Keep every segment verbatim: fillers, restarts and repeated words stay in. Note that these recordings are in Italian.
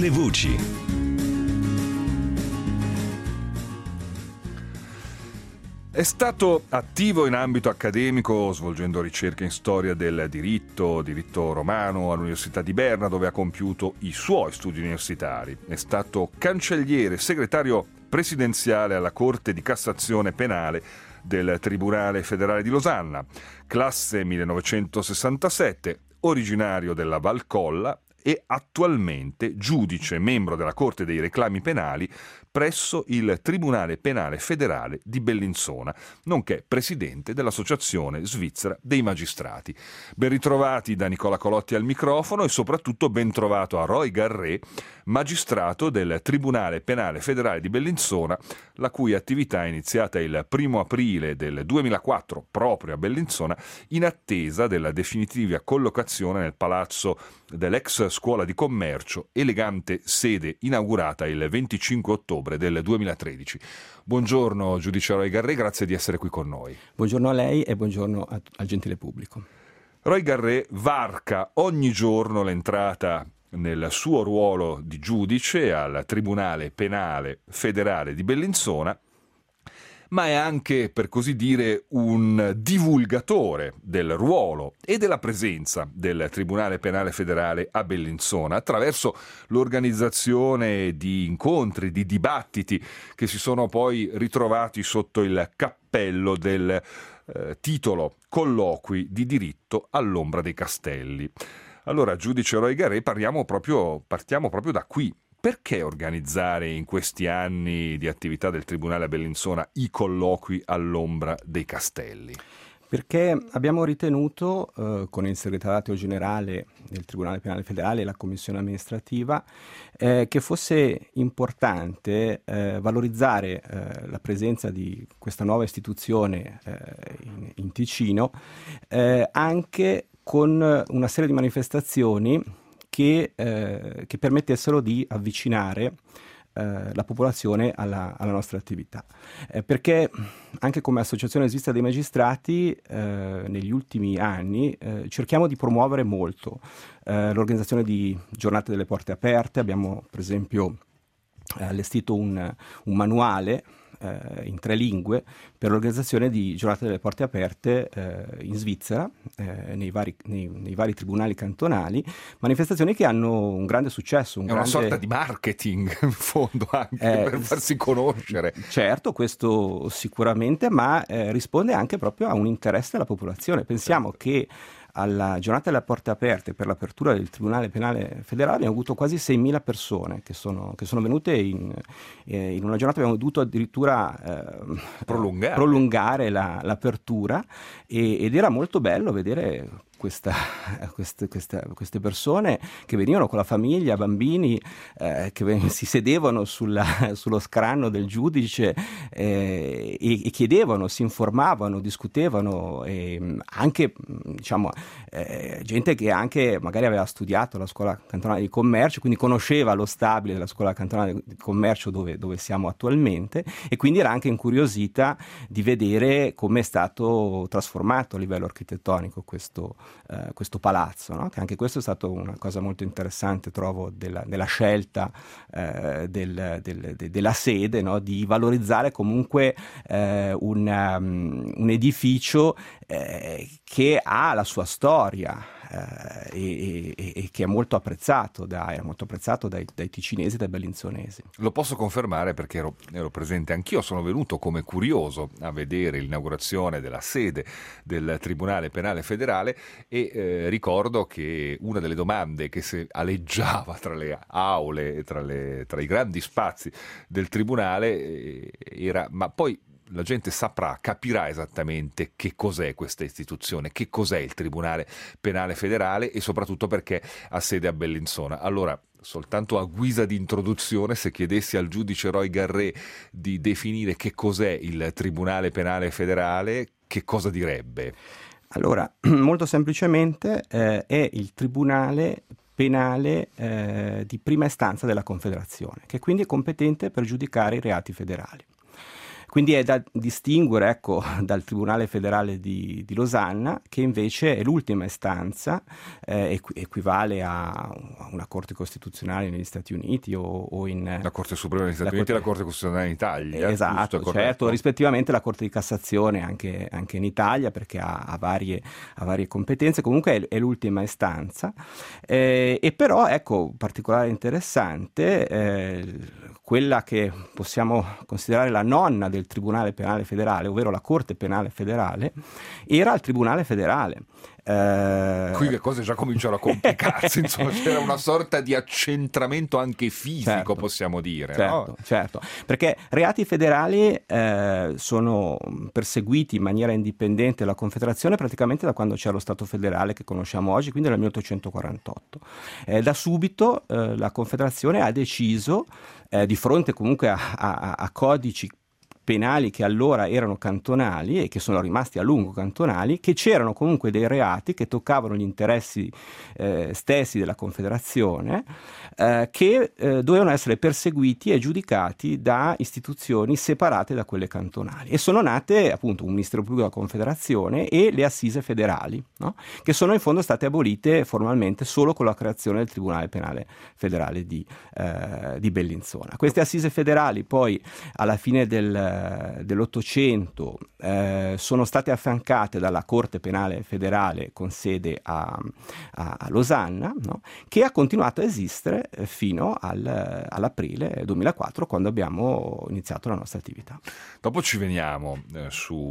Le voci. È stato attivo in ambito accademico svolgendo ricerche in storia del diritto, diritto romano all'Università di Berna, dove ha compiuto i suoi studi universitari. È stato cancelliere, segretario presidenziale alla Corte di Cassazione Penale del Tribunale Federale di Losanna, classe millenovecentosessantasette, originario della Valcolla e attualmente giudice membro della Corte dei Reclami Penali presso il Tribunale Penale Federale di Bellinzona, nonché presidente dell'Associazione Svizzera dei Magistrati. Ben ritrovati da Nicola Colotti al microfono e soprattutto ben trovato a Roy Garré, magistrato del Tribunale Penale Federale di Bellinzona, la cui attività è iniziata il primo aprile del duemilaquattro proprio a Bellinzona, in attesa della definitiva collocazione nel palazzo dell'ex Scuola di Commercio, elegante sede inaugurata il venticinque ottobre del duemilatredici. Buongiorno giudice Roy Garré, grazie di essere qui con noi. Buongiorno a lei e buongiorno a, al gentile pubblico. Roy Garré varca ogni giorno l'entrata nel suo ruolo di giudice al Tribunale Penale Federale di Bellinzona, ma è anche, per così dire, un divulgatore del ruolo e della presenza del Tribunale Penale Federale a Bellinzona attraverso l'organizzazione di incontri, di dibattiti che si sono poi ritrovati sotto il cappello del eh, titolo Colloqui di diritto all'ombra dei castelli. Allora, giudice Roy Garré, parliamo proprio, partiamo proprio da qui. Perché organizzare in questi anni di attività del Tribunale a Bellinzona i colloqui all'ombra dei castelli? Perché abbiamo ritenuto, eh, con il segretariato generale del Tribunale Penale Federale e la commissione amministrativa, eh, che fosse importante eh, valorizzare eh, la presenza di questa nuova istituzione eh, in, in Ticino, eh, anche con una serie di manifestazioni Che, eh, che permettessero di avvicinare eh, la popolazione alla, alla nostra attività. Eh, perché anche come Associazione Svizzera dei Magistrati eh, negli ultimi anni eh, cerchiamo di promuovere molto eh, l'organizzazione di giornate delle porte aperte. Abbiamo per esempio eh, allestito un, un manuale in tre lingue per l'organizzazione di giornate delle porte aperte eh, in Svizzera, eh, nei, vari, nei, nei vari tribunali cantonali, manifestazioni che hanno un grande successo. Un È una grande... sorta di marketing, in fondo, anche eh, per farsi conoscere. Certo, questo sicuramente, ma eh, risponde anche proprio a un interesse della popolazione. Pensiamo certo. che alla giornata delle porte aperte per l'apertura del Tribunale Penale Federale abbiamo avuto quasi seimila persone che sono, che sono venute in, eh, in una giornata. Abbiamo dovuto addirittura eh, prolungare, prolungare la, l'apertura e, ed era molto bello vedere Questa, queste, queste, queste persone che venivano con la famiglia, bambini eh, che si sedevano sulla, sullo scranno del giudice eh, e, e chiedevano, si informavano, discutevano, e anche diciamo eh, gente che anche magari aveva studiato alla scuola cantonale di commercio, quindi conosceva lo stabile della scuola cantonale di commercio dove, dove siamo attualmente, e quindi era anche incuriosita di vedere come è stato trasformato a livello architettonico questo Uh, questo palazzo, no? Che anche questo è stato una cosa molto interessante, trovo, della, della scelta uh, del, del, de, della sede, no? Di valorizzare comunque uh, un, um, un edificio uh, che ha la sua storia uh, e, e, e che è molto apprezzato, da, è molto apprezzato dai, dai ticinesi e dai bellinzonesi. Lo posso confermare perché ero, ero presente anch'io, sono venuto come curioso a vedere l'inaugurazione della sede del Tribunale Penale Federale e eh, ricordo che una delle domande che si aleggiava tra le aule, tra, le, tra i grandi spazi del Tribunale eh, era: ma poi la gente saprà, capirà esattamente che cos'è questa istituzione, che cos'è il Tribunale Penale Federale e soprattutto perché ha sede a Bellinzona. Allora, soltanto a guisa di introduzione, se chiedessi al giudice Roy Garré di definire che cos'è il Tribunale Penale Federale, che cosa direbbe? Allora, molto semplicemente eh, è il Tribunale Penale eh, di prima istanza della Confederazione, che quindi è competente per giudicare i reati federali. Quindi è da distinguere, ecco, dal Tribunale federale di, di Losanna, che invece è l'ultima istanza, eh, equ- equivale a una Corte Costituzionale negli Stati Uniti o, o in... La Corte Suprema negli Stati Uniti e la Corte Costituzionale in Italia. Esatto, giusto, certo, rispettivamente la Corte di Cassazione anche, anche in Italia, perché ha, ha, varie, ha varie competenze. Comunque è, è l'ultima istanza, eh, e però ecco, particolare interessante, eh, quella che possiamo considerare la nonna del Tribunale Penale Federale, ovvero la Corte Penale Federale, era il Tribunale Federale. Eh... Qui le cose già cominciano a complicarsi, insomma, c'era una sorta di accentramento anche fisico, certo, possiamo dire. Certo, no? certo, perché reati federali eh, sono perseguiti in maniera indipendente dalla Confederazione praticamente da quando c'è lo Stato federale che conosciamo oggi, quindi dal milleottocentoquarantotto. Eh, da subito eh, la Confederazione ha deciso, eh, di fronte comunque a, a, a codici penali che allora erano cantonali e che sono rimasti a lungo cantonali, che c'erano comunque dei reati che toccavano gli interessi eh, stessi della Confederazione, eh, che eh, dovevano essere perseguiti e giudicati da istituzioni separate da quelle cantonali, e sono nate appunto un Ministero Pubblico della Confederazione e le assise federali, no? Che sono in fondo state abolite formalmente solo con la creazione del Tribunale Penale Federale di, eh, di Bellinzona. Queste assise federali poi alla fine del dell'Ottocento eh, sono state affiancate dalla Corte Penale Federale con sede a, a, a Losanna, no? Che ha continuato a esistere fino al, all'aprile duemilaquattro, quando abbiamo iniziato la nostra attività. Dopo ci veniamo eh,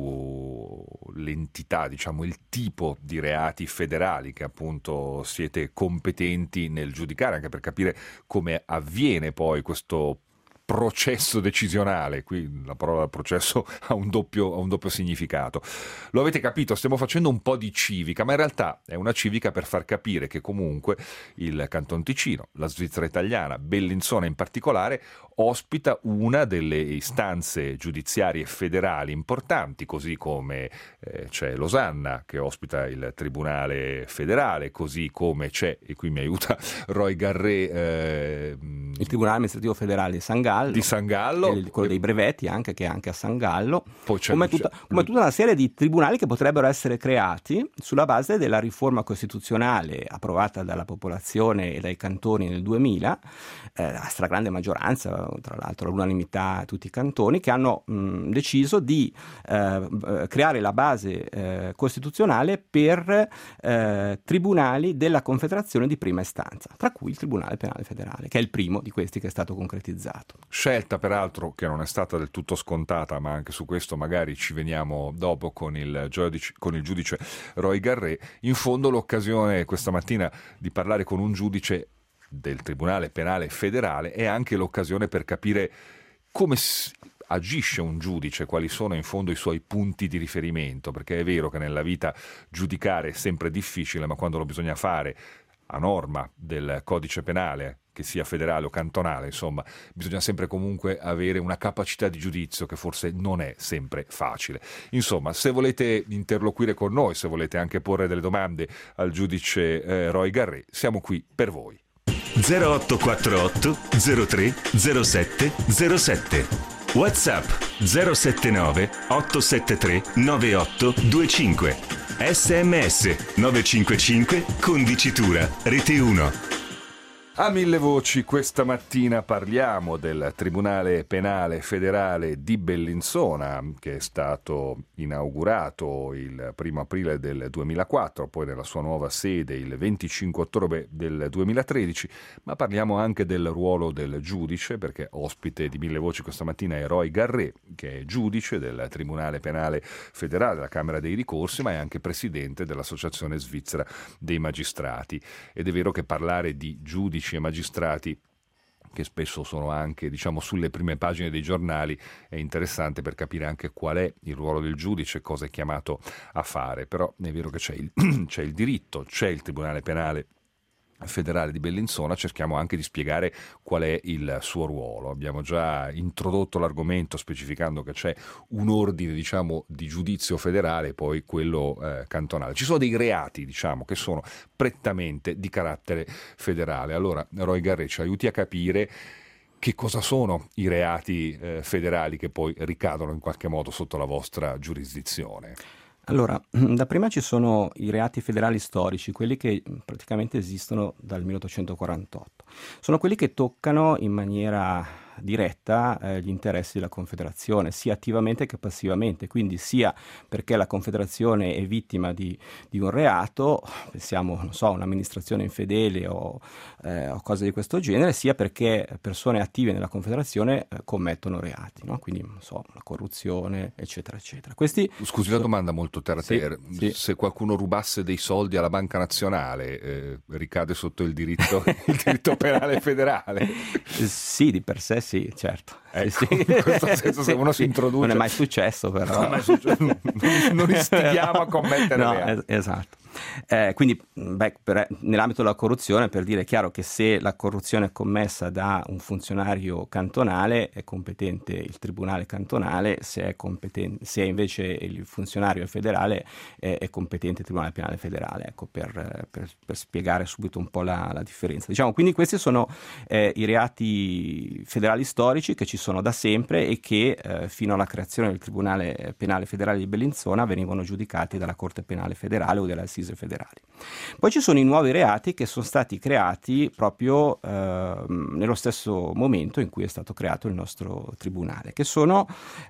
sull'entità, diciamo il tipo di reati federali che appunto siete competenti nel giudicare, anche per capire come avviene poi questo processo decisionale. Qui la parola processo ha un doppio, ha un doppio significato. Lo avete capito, stiamo facendo un po' di civica, ma in realtà è una civica per far capire che comunque il Canton Ticino, la Svizzera italiana, Bellinzona in particolare, ospita una delle istanze giudiziarie federali importanti, così come eh, c'è Losanna che ospita il Tribunale federale, così come c'è, e qui mi aiuta Roy Garré, eh, il Tribunale amministrativo federale di San Gallo, di San Gallo, quello dei brevetti anche, che è anche a San Gallo, poi c'è come, tutta, come tutta una serie di tribunali che potrebbero essere creati sulla base della riforma costituzionale approvata dalla popolazione e dai cantoni nel duemila, eh, la stragrande maggioranza, tra l'altro all'unanimità tutti i cantoni, che hanno mh, deciso di eh, creare la base eh, costituzionale per eh, tribunali della Confederazione di prima istanza, tra cui il Tribunale Penale Federale, che è il primo di questi che è stato concretizzato. Scelta peraltro che non è stata del tutto scontata, ma anche su questo magari ci veniamo dopo con il giudice, con il giudice Roy Garré. In fondo l'occasione questa mattina di parlare con un giudice del Tribunale Penale Federale è anche l'occasione per capire come agisce un giudice, quali sono in fondo i suoi punti di riferimento, perché è vero che nella vita giudicare è sempre difficile, ma quando lo bisogna fare a norma del codice penale, che sia federale o cantonale, insomma, bisogna sempre comunque avere una capacità di giudizio che forse non è sempre facile. Insomma, se volete interloquire con noi, se volete anche porre delle domande al giudice eh, Roy Garré, siamo qui per voi. zero otto quattro otto zero tre zero sette zero sette WhatsApp zero sette nove otto sette tre nove otto due cinque S M S nove cinque cinque condicitura Rete uno. A mille voci questa mattina parliamo del Tribunale Penale Federale di Bellinzona, che è stato inaugurato il primo aprile del duemilaquattro, poi nella sua nuova sede il venticinque ottobre del duemilatredici, ma parliamo anche del ruolo del giudice, perché ospite di Mille Voci questa mattina è Roy Garré, che è giudice del Tribunale Penale Federale della Camera dei Ricorsi, ma è anche presidente dell'Associazione Svizzera dei Magistrati. Ed è vero che parlare di giudici e magistrati, che spesso sono anche, diciamo, sulle prime pagine dei giornali, è interessante per capire anche qual è il ruolo del giudice, cosa è chiamato a fare. Però è vero che c'è il, c'è il diritto, c'è il Tribunale Penale Federale di Bellinzona, cerchiamo anche di spiegare qual è il suo ruolo. Abbiamo già introdotto l'argomento specificando che c'è un ordine, diciamo, di giudizio federale e poi quello eh, cantonale. Ci sono dei reati, diciamo, che sono prettamente di carattere federale. Allora, Roy Garré, ci aiuti a capire che cosa sono i reati eh, federali che poi ricadono in qualche modo sotto la vostra giurisdizione? Allora, da prima ci sono i reati federali storici, quelli che praticamente esistono dal milleottocentoquarantotto. Sono quelli che toccano in maniera diretta eh, gli interessi della Confederazione, sia attivamente che passivamente, quindi sia perché la Confederazione è vittima di, di un reato, pensiamo, non so, un'amministrazione infedele o, eh, o cose di questo genere, sia perché persone attive nella Confederazione eh, commettono reati, no? Quindi, non so, la corruzione, eccetera, eccetera. Questi Scusi la domanda molto terra Sì, terra. sì. Se qualcuno rubasse dei soldi alla Banca Nazionale, eh, ricade sotto il diritto, il diritto penale federale? Sì, di per sé sì, certo. Ecco, Sì, sì. in questo senso se uno si introduce... Non è mai successo però. Non è mai successo. Non, non istighiamo a commettere no, reati. es- esatto. Eh, quindi beh, per, nell'ambito della corruzione, per dire, è chiaro che se la corruzione è commessa da un funzionario cantonale è competente il tribunale cantonale, se è, competen- se invece il funzionario è federale è, è competente il tribunale penale federale, ecco, per, per, per spiegare subito un po' la, la differenza. Diciamo, quindi questi sono eh, i reati federali storici che ci sono da sempre e che eh, fino alla creazione del tribunale penale federale di Bellinzona venivano giudicati dalla Corte Penale Federale o delle assise federali. Poi ci sono i nuovi reati che sono stati creati proprio eh, nello stesso momento in cui è stato creato il nostro tribunale, che sono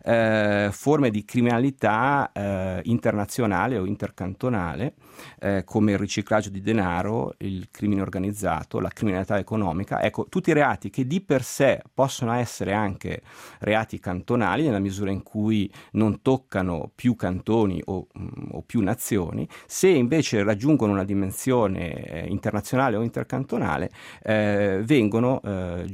eh, forme di criminalità eh, internazionale o intercantonale, eh, come il riciclaggio di denaro, il crimine organizzato, la criminalità economica. Ecco, tutti i reati che di per sé possono essere anche reati cantonali nella misura in cui non toccano più cantoni o, o più nazioni, se invece raggiungono una dimensione eh, internazionale o intercantonale, eh, vengono, eh,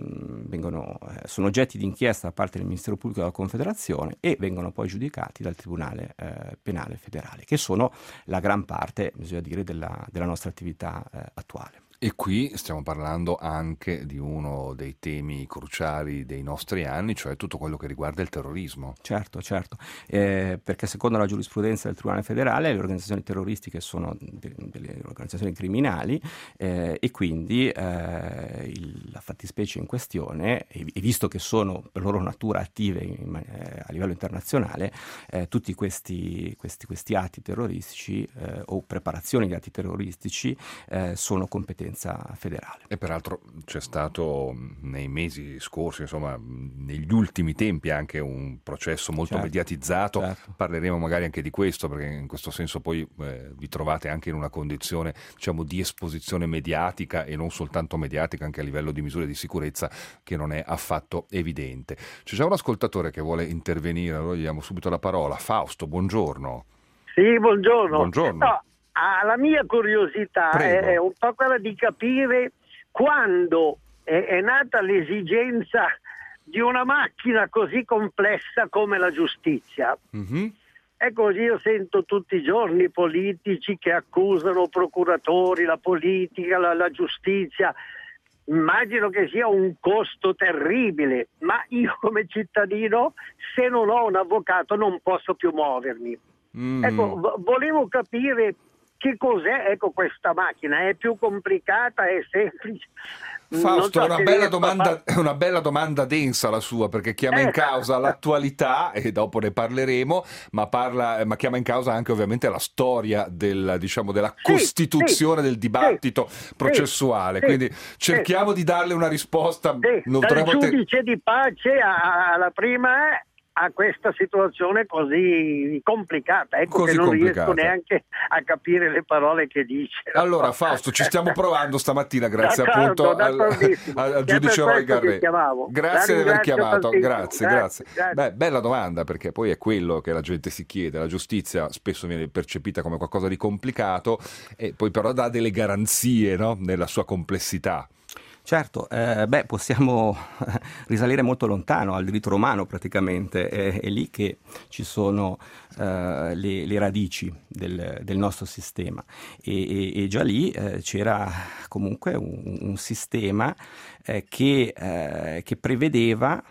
vengono eh, sono oggetti di inchiesta da parte del Ministero Pubblico della Confederazione e vengono poi giudicati dal Tribunale eh, Penale Federale, che sono la gran parte, bisogna dire, della, della nostra attività eh, attuale. E qui stiamo parlando anche di uno dei temi cruciali dei nostri anni, cioè tutto quello che riguarda il terrorismo. Certo, certo, eh, perché secondo la giurisprudenza del Tribunale Federale le organizzazioni terroristiche sono de- delle organizzazioni criminali eh, e quindi eh, il, la fattispecie in questione, e, e visto che sono per loro natura attive in, eh, a livello internazionale, eh, tutti questi, questi, questi atti terroristici eh, o preparazioni di atti terroristici eh, sono competenza federale. E peraltro c'è stato nei mesi scorsi, insomma negli ultimi tempi, anche un processo molto certo, mediatizzato. certo. Parleremo magari anche di questo, perché in questo senso poi eh, vi trovate anche in una condizione, diciamo, di esposizione mediatica e non soltanto mediatica, anche a livello di misure di sicurezza, che non è affatto evidente. C'è già un ascoltatore che vuole intervenire, allora gli diamo subito la parola. Fausto, buongiorno. Sì, buongiorno. Buongiorno. No, ah, la mia curiosità è, è un po' quella di capire quando è, è nata l'esigenza di una macchina così complessa come la giustizia. Mm-hmm. E così io sento tutti i giorni politici che accusano procuratori, la politica, la, la giustizia. Immagino che sia un costo terribile, ma io come cittadino, se non ho un avvocato, non posso più muovermi. Mm. Ecco, vo- volevo capire che cos'è, ecco, questa macchina. È più complicata, è semplice? Fausto, So è una se bella, riesco a domanda, far- è una bella domanda densa la sua, perché chiama in Eh. causa l'attualità, e dopo ne parleremo, ma, parla, ma chiama in causa anche ovviamente la storia del, diciamo, della Sì, costituzione sì, del dibattito sì, processuale. sì, Quindi sì. cerchiamo di darle una risposta. Sì, Non dal dovremmo te- giudice di pace a- alla prima eh, a questa situazione così complicata, ecco, Così che non complicata. riesco neanche a capire le parole che dice. Allora Fausto, ci stiamo provando stamattina grazie D'accordo, appunto al, d'accordissimo. al, al Che è giudice per Roy questo che Garré. chiamavo. Grazie La di aver ringrazio chiamato, tantissimo. grazie, Grazie, grazie. grazie. Beh, bella domanda, perché poi è quello che la gente si chiede. La giustizia spesso viene percepita come qualcosa di complicato e poi però dà delle garanzie, no? Nella sua complessità. Certo, eh, beh, possiamo risalire molto lontano, al diritto romano praticamente, è, è lì che ci sono eh, le, le radici del, del nostro sistema e, e, e già lì eh, c'era comunque un, un sistema eh, che, eh, che prevedeva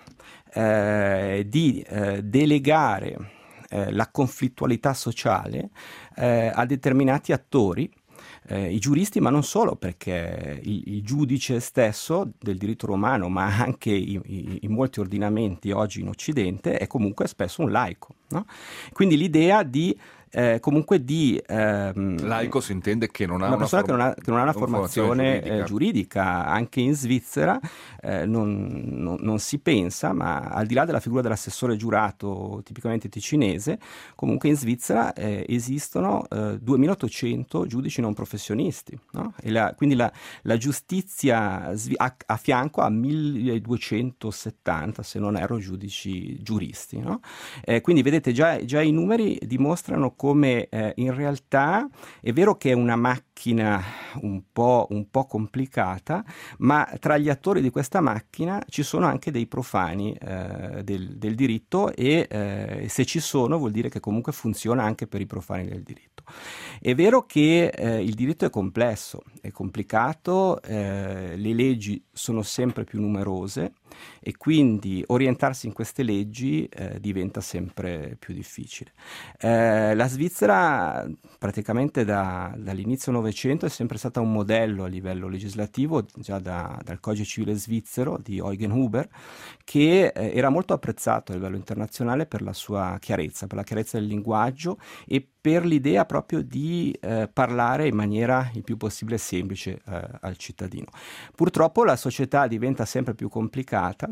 eh, di eh, delegare eh, la conflittualità sociale eh, a determinati attori eh, i giuristi, ma non solo, perché il, il giudice stesso del diritto romano, ma anche i, i, in molti ordinamenti oggi in Occidente, è comunque spesso un laico, no? Quindi l'idea di Eh, comunque di ehm, laico si intende che non ha una una, persona form- che non ha, che non ha una formazione, formazione giuridica. Eh, giuridica. Anche in Svizzera eh, non, non, non si pensa, ma al di là della figura dell'assessore giurato tipicamente ticinese, comunque in Svizzera eh, esistono eh, duemilaottocento giudici non professionisti, no? E la, quindi la, la giustizia svi- a, a fianco a milleduecentosettanta, se non erro, giudici giuristi, no? Eh, quindi vedete già, già i numeri dimostrano come eh, in realtà è vero che è una macchina un po', un po' complicata, ma tra gli attori di questa macchina ci sono anche dei profani eh, del, del diritto e eh, se ci sono vuol dire che comunque funziona anche per i profani del diritto. È vero che eh, il diritto è complesso, è complicato, eh, le leggi sono sempre più numerose e quindi orientarsi in queste leggi eh, diventa sempre più difficile. Eh, la Svizzera praticamente da, dall'inizio Novecento è sempre stata un modello a livello legislativo, già da, dal Codice Civile svizzero di Eugen Huber, che eh, era molto apprezzato a livello internazionale per la sua chiarezza, per la chiarezza del linguaggio e per l'idea proprio di eh, parlare in maniera il più possibile semplice eh, al cittadino. Purtroppo la società diventa sempre più complicata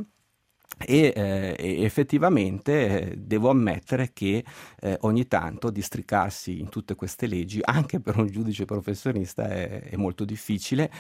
e eh, effettivamente eh, devo ammettere che eh, ogni tanto districarsi in tutte queste leggi, anche per un giudice professionista, è, è molto difficile,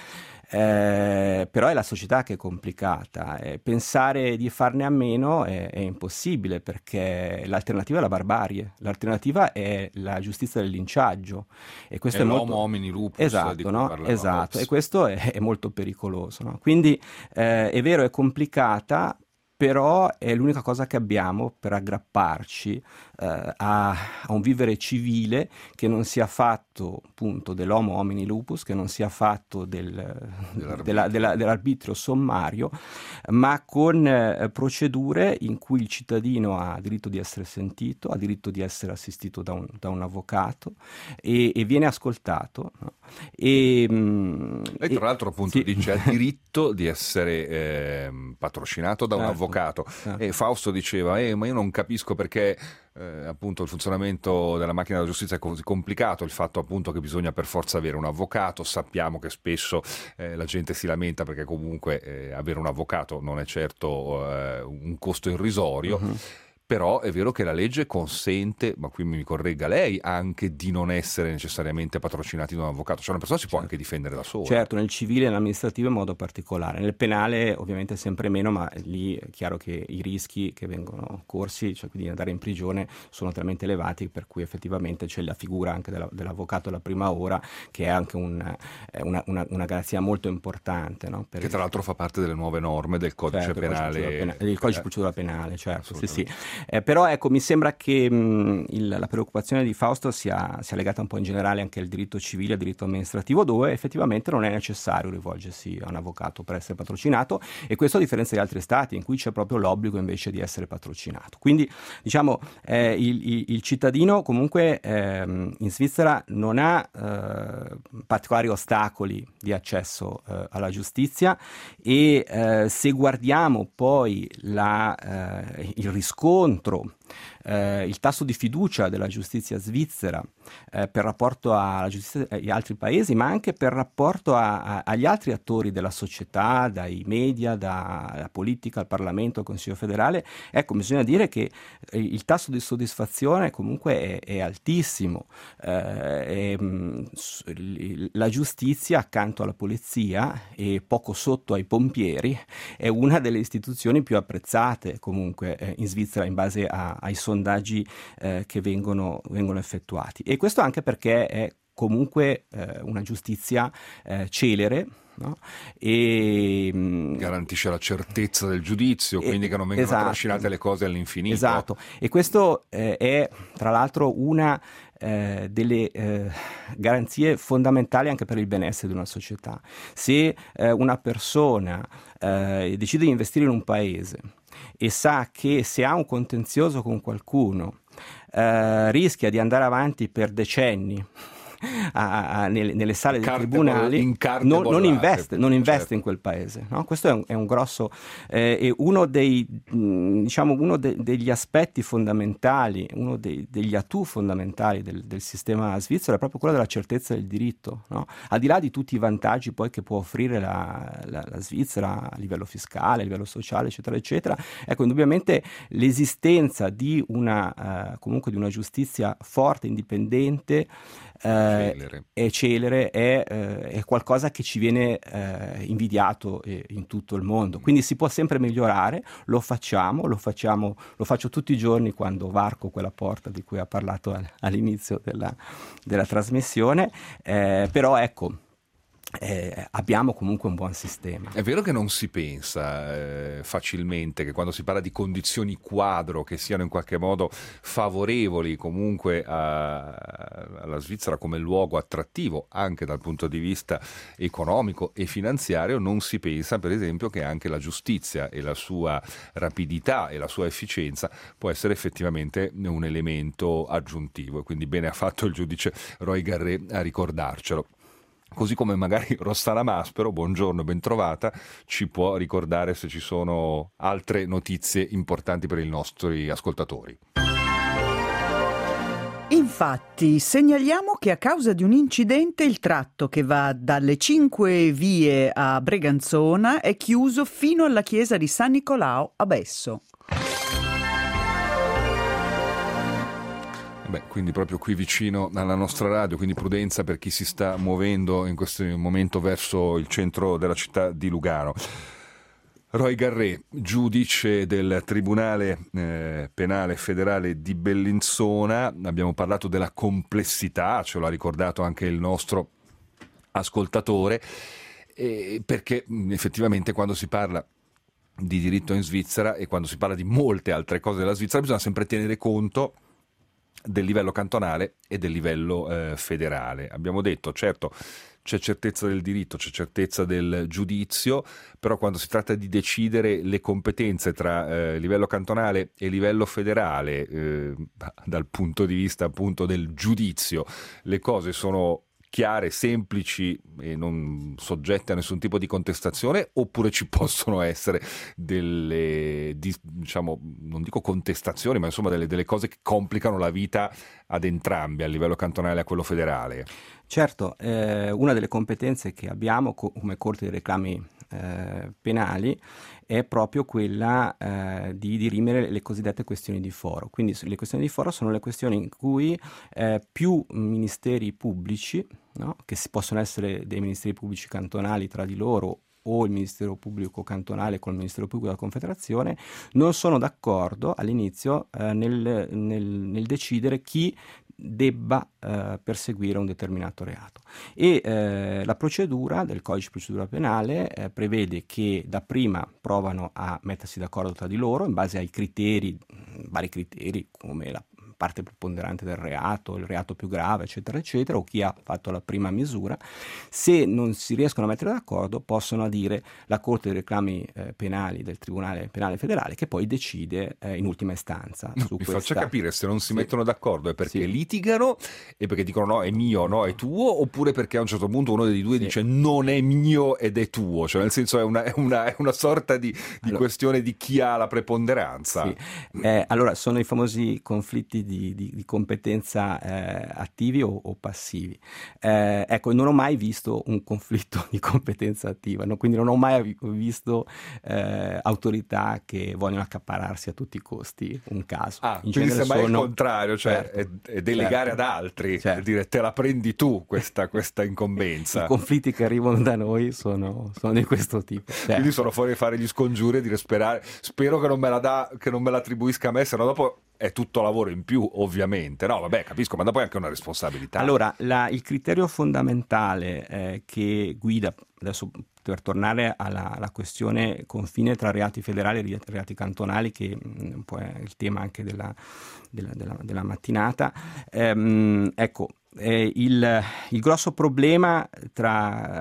eh, però è la società che è complicata. Eh, pensare di farne a meno è, è impossibile, perché l'alternativa è la barbarie, l'alternativa è la giustizia del linciaggio. E questo è, è l'homo molto... homini lupus, esatto, di cui no? parlava Esatto. Hobbes. E questo è, è molto pericoloso, no? Quindi eh, è vero, è complicata, però è l'unica cosa che abbiamo per aggrapparci eh, a, a un vivere civile che non sia fatto appunto dell'homo homini lupus, che non sia fatto del, dell'arbitrio. Della, della, dell'arbitrio sommario, ma con eh, procedure in cui il cittadino ha diritto di essere sentito, ha diritto di essere assistito da un, da un avvocato e, e viene ascoltato, no? E, mh, Lei tra e- l'altro appunto sì. dice ha diritto di essere eh, patrocinato da un Certo, avvocato certo. e Fausto diceva eh, ma io non capisco perché eh, appunto il funzionamento della macchina della giustizia è così complicato, il fatto appunto che bisogna per forza avere un avvocato, sappiamo che spesso eh, la gente si lamenta perché comunque eh, avere un avvocato non è certo eh, un costo irrisorio. Mhm. Però è vero che la legge consente, ma qui mi corregga lei, anche di non essere necessariamente patrocinati da un avvocato. Cioè una persona si può anche difendere da sola. Certo, nel civile e nell'amministrativo in modo particolare. Nel penale ovviamente sempre meno, ma lì è chiaro che i rischi che vengono corsi, cioè quindi andare in prigione, sono talmente elevati per cui effettivamente c'è la figura anche della, dell'avvocato alla prima ora, che è anche un, è una, una, una garanzia molto importante, no? Per Che tra l'altro fa parte delle nuove norme del codice certo, penale. Il codice di procedura penale, il codice di Eh, procedura penale, certo, sì, sì. assolutamente. Eh, però ecco, mi sembra che mh, il- la preoccupazione di Fausto sia, sia legata un po' in generale anche al diritto civile, al diritto amministrativo, dove effettivamente non è necessario rivolgersi a un avvocato per essere patrocinato, e questo a differenza di altri stati in cui c'è proprio l'obbligo invece di essere patrocinato. Quindi diciamo eh, il, il- il cittadino comunque ehm, in Svizzera non ha eh, particolari ostacoli di accesso eh, alla giustizia e eh, se guardiamo poi la, eh, il riscontro, eh, il tasso di fiducia della giustizia svizzera eh, per rapporto alla giustizia degli altri paesi, ma anche per rapporto a, a, agli altri attori della società, dai media, dalla politica, al Parlamento, al Consiglio federale, ecco, bisogna dire che eh, il tasso di soddisfazione comunque è, è altissimo. Eh, e, mh, s- l- la giustizia, accanto alla polizia e poco sotto ai pompieri, è una delle istituzioni più apprezzate comunque eh, in Svizzera in base a- ai sondaggi eh, che vengono, vengono effettuati. E questo anche perché è comunque eh, una giustizia eh, celere, no? E, mh, Garantisce la certezza del giudizio, quindi e- che non vengano esatto. trascinate le cose all'infinito. Esatto, e questo eh, è tra l'altro una eh, delle eh, garanzie fondamentali anche per il benessere di una società. Se eh, una persona eh, decide di investire in un paese e sa che se ha un contenzioso con qualcuno eh, rischia di andare avanti per decenni a, a, nelle, nelle sale carte dei tribunali in carte non, bollate, non investe, non investe certo. in quel paese, no? Questo è un, è un grosso eh, e uno dei mh, diciamo uno de, degli aspetti fondamentali, uno dei, degli attu fondamentali del, del sistema svizzero è proprio quello della certezza del diritto, no? Al di là di tutti i vantaggi poi che può offrire la, la, la Svizzera a livello fiscale, a livello sociale, eccetera, eccetera, ecco, indubbiamente l'esistenza di una uh, comunque di una giustizia forte, indipendente eh, celere. e celere è, eh, è qualcosa che ci viene eh, invidiato eh, in tutto il mondo, quindi si può sempre migliorare, lo facciamo, lo facciamo, lo faccio tutti i giorni quando varco quella porta di cui ha parlato all'inizio della, della trasmissione, eh, però ecco, Eh, abbiamo comunque un buon sistema. È vero che non si pensa eh, facilmente che quando si parla di condizioni quadro che siano in qualche modo favorevoli comunque a, alla Svizzera come luogo attrattivo anche dal punto di vista economico e finanziario, non si pensa per esempio che anche la giustizia e la sua rapidità e la sua efficienza può essere effettivamente un elemento aggiuntivo, e quindi bene ha fatto il giudice Roy Garret a ricordarcelo. Così come magari Rossana Maspero, buongiorno, bentrovata, ci può ricordare se ci sono altre notizie importanti per i nostri ascoltatori. Infatti, segnaliamo che a causa di un incidente il tratto che va dalle cinque vie a Breganzona è chiuso fino alla chiesa di San Nicolao a Besso. Beh, quindi proprio qui vicino alla nostra radio, quindi prudenza per chi si sta muovendo in questo momento verso il centro della città di Lugano. Roy Garret, giudice del Tribunale eh, Penale Federale di Bellinzona, abbiamo parlato della complessità, ce l'ha ricordato anche il nostro ascoltatore, eh, perché effettivamente quando si parla di diritto in Svizzera e quando si parla di molte altre cose della Svizzera bisogna sempre tenere conto del livello cantonale e del livello eh, federale. Abbiamo detto, certo, c'è certezza del diritto, c'è certezza del giudizio, però quando si tratta di decidere le competenze tra eh, livello cantonale e livello federale, eh, dal punto di vista appunto del giudizio, le cose sono chiare, semplici e non soggette a nessun tipo di contestazione, oppure ci possono essere delle, diciamo, non dico contestazioni, ma insomma delle, delle cose che complicano la vita ad entrambi, a livello cantonale e a quello federale? Certo, eh, una delle competenze che abbiamo co- come Corte dei reclami eh, penali è proprio quella eh, di dirimere le cosiddette questioni di foro. Quindi le questioni di foro sono le questioni in cui eh, più ministeri pubblici, no? Che si possono essere dei ministeri pubblici cantonali tra di loro o il Ministero Pubblico Cantonale con il Ministero Pubblico della Confederazione, non sono d'accordo all'inizio eh, nel, nel, nel decidere chi debba eh, perseguire un determinato reato. E eh, la procedura del codice di procedura penale eh, prevede che dapprima provano a mettersi d'accordo tra di loro in base ai criteri, vari criteri come la parte preponderante del reato, il reato più grave, eccetera, eccetera, o chi ha fatto la prima misura. Se non si riescono a mettere d'accordo, possono adire la Corte dei reclami eh, penali del Tribunale Penale Federale, che poi decide eh, in ultima istanza. No, su mi questa... faccia capire, se non si sì. mettono d'accordo è perché sì. litigano e perché dicono no, è mio, no, è tuo, oppure perché a un certo punto uno dei due sì. dice non è mio ed è tuo, cioè nel senso è una, è una, è una sorta di, di allora, questione di chi ha la preponderanza. Sì. Eh, allora, sono i famosi conflitti di, di, di competenza eh, attivi o, o passivi. Eh, ecco, non ho mai visto un conflitto di competenza attiva, no? Quindi non ho mai visto eh, autorità che vogliono accaparrarsi a tutti i costi un caso. Ah, in quindi semmai sono... il contrario, cioè certo, è, è delegare certo, ad altri, certo. dire te la prendi tu questa, questa incombenza. I conflitti che arrivano da noi sono, sono di questo tipo. Certo. Quindi sono fuori a fare gli scongiuri e dire sperare, spero che non me la dà, che non me la attribuisca a me, se no dopo è tutto lavoro in più, ovviamente. No, vabbè, capisco, ma dopo è anche una responsabilità. Allora, la, il criterio fondamentale eh, che guida, adesso per tornare alla, alla questione confine tra reati federali e reati cantonali, che mh, poi è il tema anche della, della, della, della mattinata, ehm, ecco, eh, il, il grosso problema tra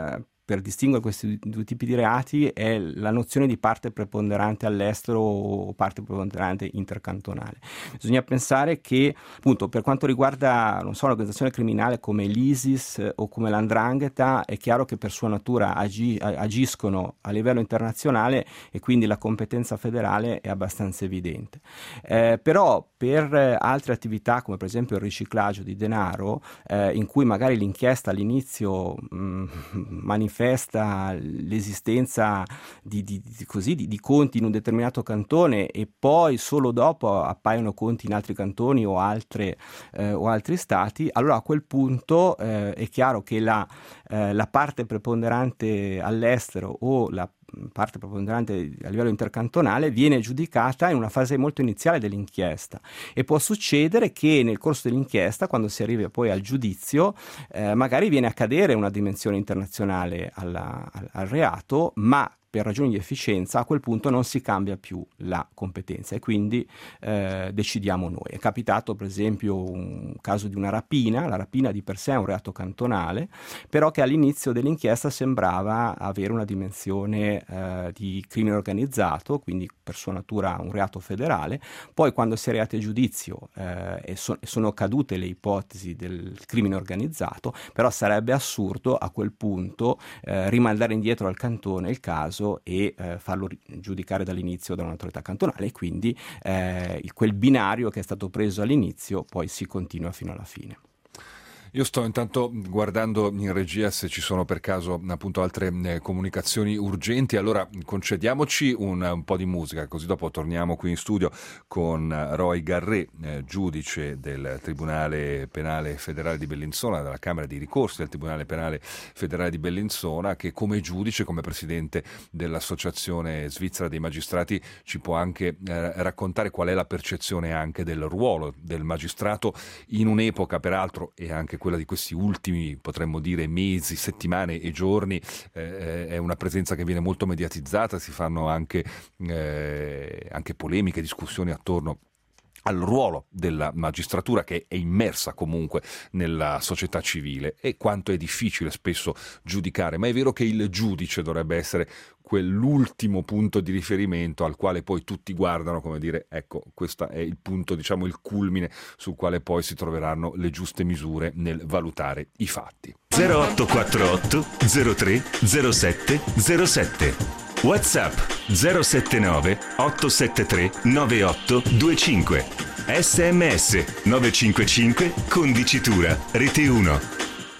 per distinguere questi due tipi di reati è la nozione di parte preponderante all'estero o parte preponderante intercantonale. Bisogna pensare che, appunto, per quanto riguarda, non so, un'organizzazione criminale come l'ISIS o come l'Andrangheta, è chiaro che per sua natura agi, agiscono a livello internazionale e quindi la competenza federale è abbastanza evidente. Eh, però per altre attività, come per esempio il riciclaggio di denaro, eh, in cui magari l'inchiesta all'inizio mh, manifesta l'esistenza di, di, di, così, di, di conti in un determinato cantone e poi solo dopo appaiono conti in altri cantoni o, altre, eh, o altri stati, allora a quel punto eh, è chiaro che la, eh, la parte preponderante all'estero o la parte preponderante a livello intercantonale viene giudicata in una fase molto iniziale dell'inchiesta e può succedere che nel corso dell'inchiesta, quando si arriva poi al giudizio, eh, magari viene a cadere una dimensione internazionale alla, al, al reato, ma per ragioni di efficienza a quel punto non si cambia più la competenza e quindi eh, decidiamo noi. È capitato per esempio un caso di una rapina, la rapina di per sé è un reato cantonale, però che all'inizio dell'inchiesta sembrava avere una dimensione eh, di crimine organizzato, quindi per sua natura un reato federale, poi quando si è arrivati a giudizio eh, e, so- e sono cadute le ipotesi del crimine organizzato, però sarebbe assurdo a quel punto eh, rimandare indietro al cantone il caso e eh, farlo giudicare dall'inizio da un'autorità cantonale e quindi eh, quel binario che è stato preso all'inizio poi si continua fino alla fine. Io sto intanto guardando in regia se ci sono per caso appunto altre eh, comunicazioni urgenti, allora concediamoci un, un po' di musica, così dopo torniamo qui in studio con Roy Garré, eh, giudice del Tribunale Penale Federale di Bellinzona, della Camera di Ricorsi del Tribunale Penale Federale di Bellinzona, che come giudice, come presidente dell'Associazione Svizzera dei Magistrati ci può anche eh, raccontare qual è la percezione anche del ruolo del magistrato in un'epoca peraltro e anche quella di questi ultimi, potremmo dire, mesi, settimane e giorni, eh, è una presenza che viene molto mediatizzata, si fanno anche, eh, anche polemiche, discussioni attorno al ruolo della magistratura che è immersa comunque nella società civile e quanto è difficile spesso giudicare, ma è vero che il giudice dovrebbe essere quell'ultimo punto di riferimento al quale poi tutti guardano, come dire, ecco, questo è il punto, diciamo il culmine sul quale poi si troveranno le giuste misure nel valutare i fatti. zero otto quattro otto zero tre zero sette zero sette WhatsApp zero sette nove otto sette tre nove otto due cinque sms nove cinque cinque condicitura rete uno.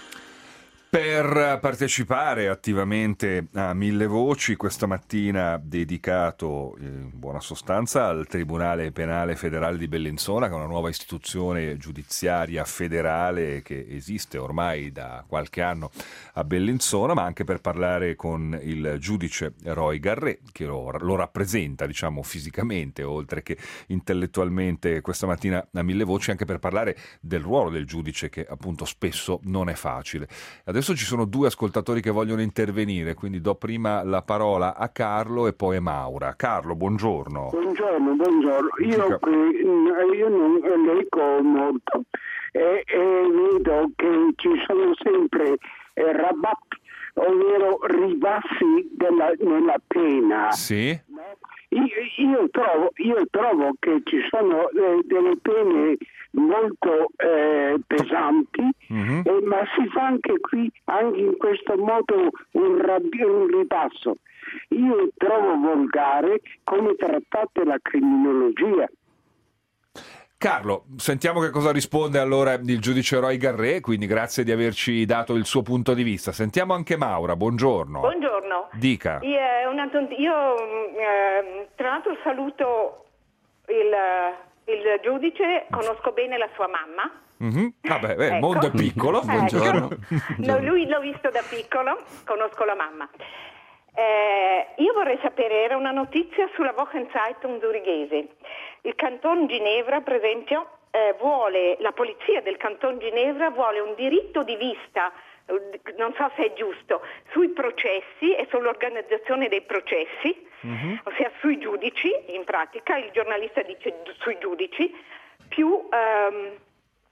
Per partecipare attivamente a Mille Voci, questa mattina dedicato in buona sostanza al Tribunale Penale Federale di Bellinzona, che è una nuova istituzione giudiziaria federale che esiste ormai da qualche anno a Bellinzona, ma anche per parlare con il giudice Roy Garré, che lo, lo rappresenta, diciamo, fisicamente, oltre che intellettualmente questa mattina a Mille Voci, anche per parlare del ruolo del giudice, che appunto spesso non è facile. Adesso ci sono due ascoltatori che vogliono intervenire, quindi do prima la parola a Carlo e poi a Maura. Carlo, buongiorno. Buongiorno, buongiorno. Io, io non leggo molto e, e vedo che ci sono sempre eh, rabatti, ovvero ribassi della, nella pena. Sì. Io, io, trovo, io trovo che ci sono eh, delle pene molto eh, pesanti, mm-hmm. eh, ma si fa anche qui, anche in questo modo, un, rabbi, un ribasso. Io trovo volgare come trattate la criminologia. Carlo, sentiamo che cosa risponde allora il giudice Roy Garré, quindi grazie di averci dato il suo punto di vista. Sentiamo anche Maura, buongiorno. Buongiorno. Dica. Io, una, io eh, tra l'altro saluto il, il giudice, conosco bene la sua mamma. Mm-hmm. Vabbè, beh, il ecco. mondo è piccolo. Buongiorno. No, lui l'ho visto da piccolo, conosco la mamma. Eh, io vorrei sapere, era una notizia sulla Wochenzeitung zurighese. Il Canton Ginevra, per esempio, eh, vuole, la polizia del Canton Ginevra vuole un diritto di vista, non so se è giusto, sui processi e sull'organizzazione dei processi, mm-hmm. ossia sui giudici, in pratica, il giornalista dice sui giudici, più, um,